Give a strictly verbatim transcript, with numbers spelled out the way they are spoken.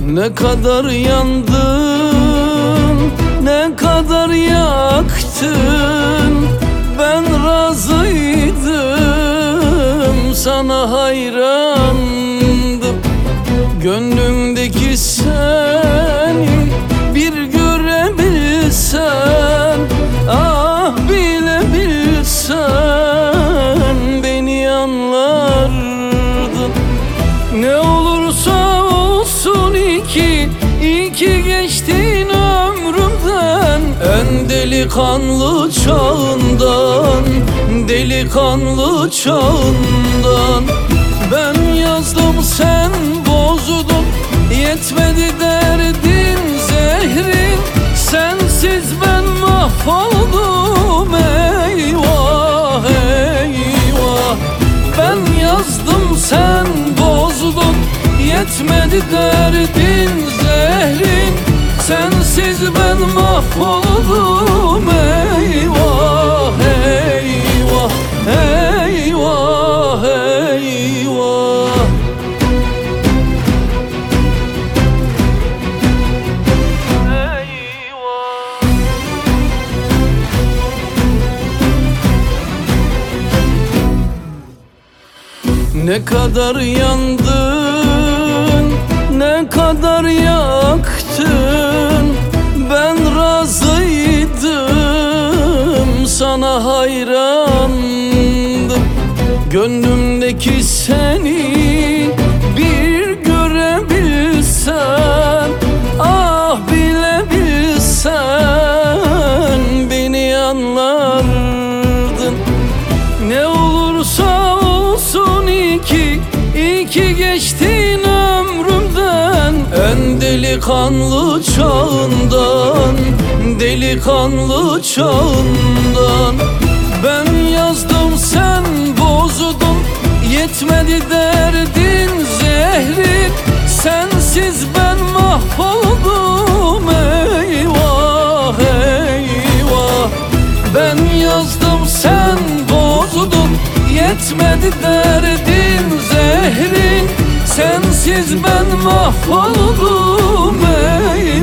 Ne kadar yandın, ne kadar yaktın. Ben razıydım, sana hayrandım. Gönlümdeki seni bir görebilsen, ah bilebilsen beni anlardın. Ne olursa olsun iki, iki geçtin ömrümden. En delikanlı çağından, delikanlı çağından. Ben yazdım sen bozdun, yetmedi derdin zehrin. Sensiz ben mahvoldum, eyvah eyvah. Ben yazdım sen bozdun, yetmedi derdin zehrin. Sensiz ben mahvoldum, eyvah eyvah eyvah eyvah. Ne kadar yandın, ne kadar yaktın. Ben razıydım, sana hayrandım. Gönlümdeki seni bir görebilsen, ah bilebilsen beni anlardın. Ne olursa olsun iki, iki geçtin ömrümden. En delikanlı çağından, delikanlı çağından. Ben yazdım sen bozdun, yetmedi derdin zehrin. Sensiz ben mahvoldum, eyvah eyvah. Ben yazdım sen bozdun, yetmedi derdin zehrin. Sensiz ben mahvoldum, eyvah.